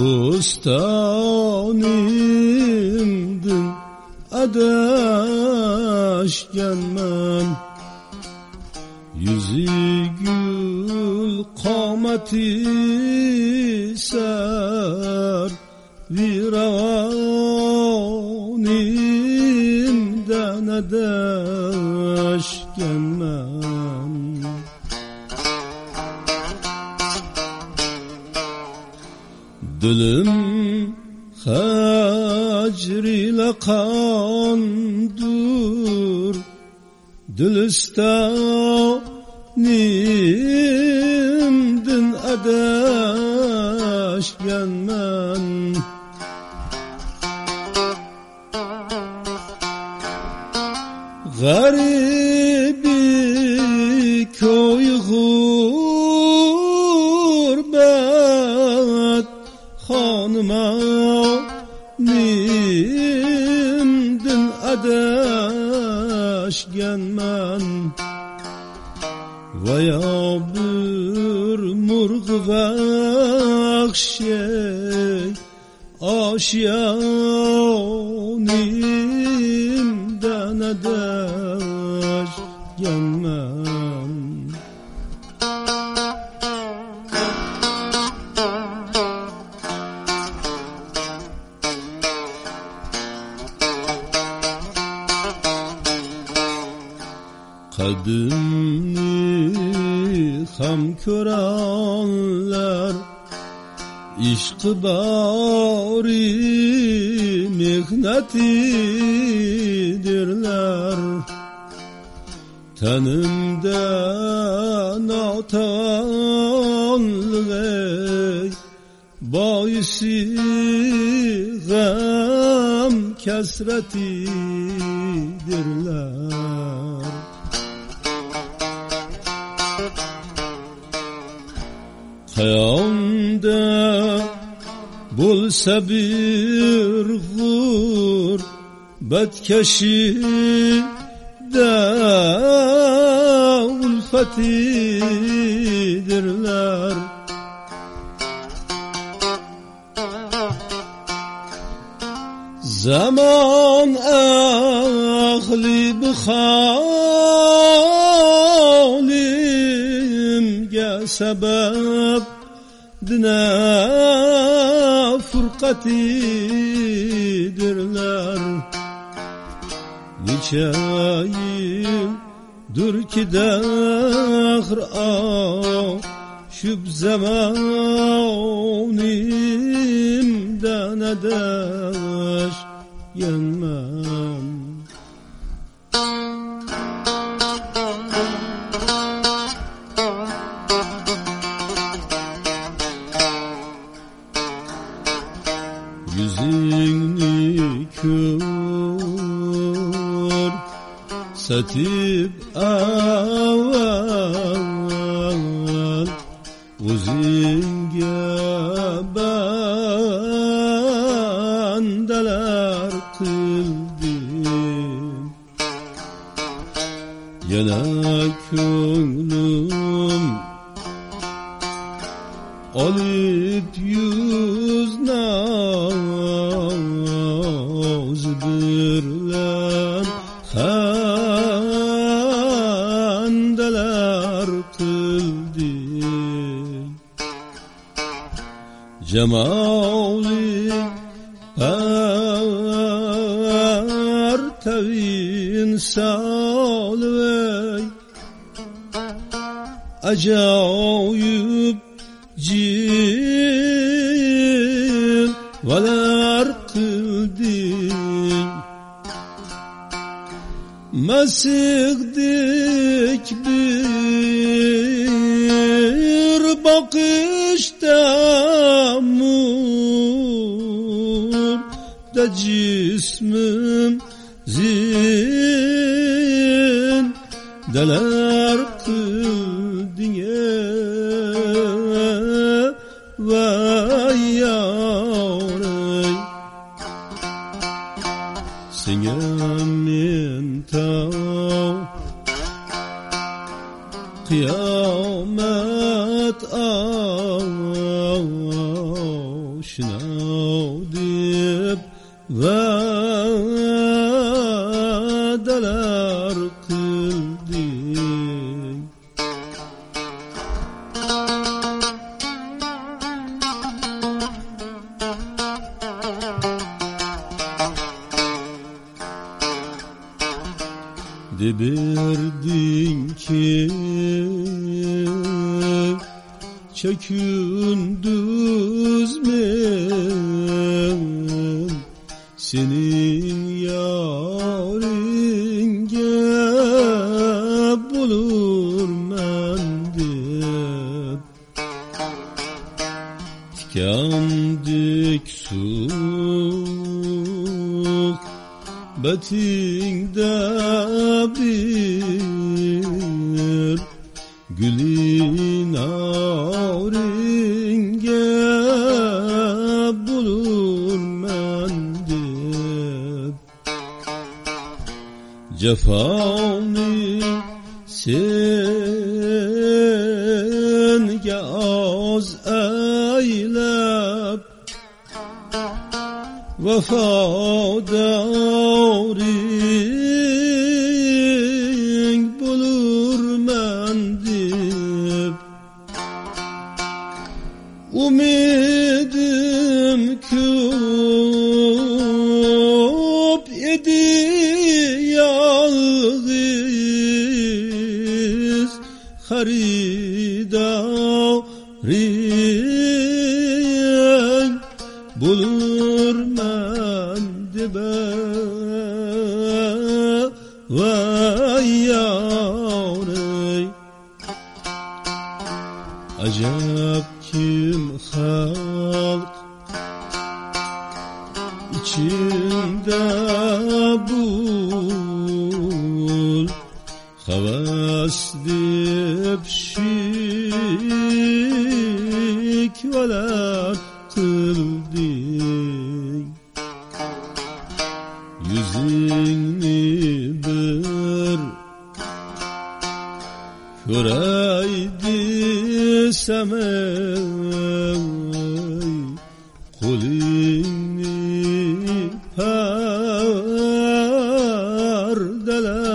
Bustanimdin adashganman, yüzü gül qomati sar vironimdan adashganman. Dilim hacr ile qondur, Dilistonimdin adashganman. Garibi koy gurbet xonimimdin adashganman. Vaya bir murg vahşey aşyanimdan adashganman. Qadimni ham ko'ranlar, ishqi bori mehnatidirlar. Tanimda notanlig'ey boisi g'am kasratidirlar. Qayonda bo'lsa bir g'urbatkashida ulfatidirlar. Zaman ahli bihalimga sabab dina furqatidirlar. Necha yildir ki dahr oshib zamonimdan adashganman. Yüzünü ko'rsatib avval o'zingga bandalar qildim. Yana ko'nglim olib yuz naz birlan xandalar qildim. Jamoli partavin solvay ajoyib jilvalar qilding. Masihdik bir boqishda murda jismim zindalar qilding. Vay yaray, senga men tav qiyomat şınav dip vadalar kıldın. Deberdin ki çekündüz men senin yaringe bulur mendip tikandik su betingde bir gülün avringe bulur mendip cefani senge az eylep vefadarin bulur mendip umidim küp idi yalğız haridarin bulur mendibe vay yârey acep kim halk içinde bul havas dip şik velat kıldın yüzünü bir köreydi semey kulini perdeler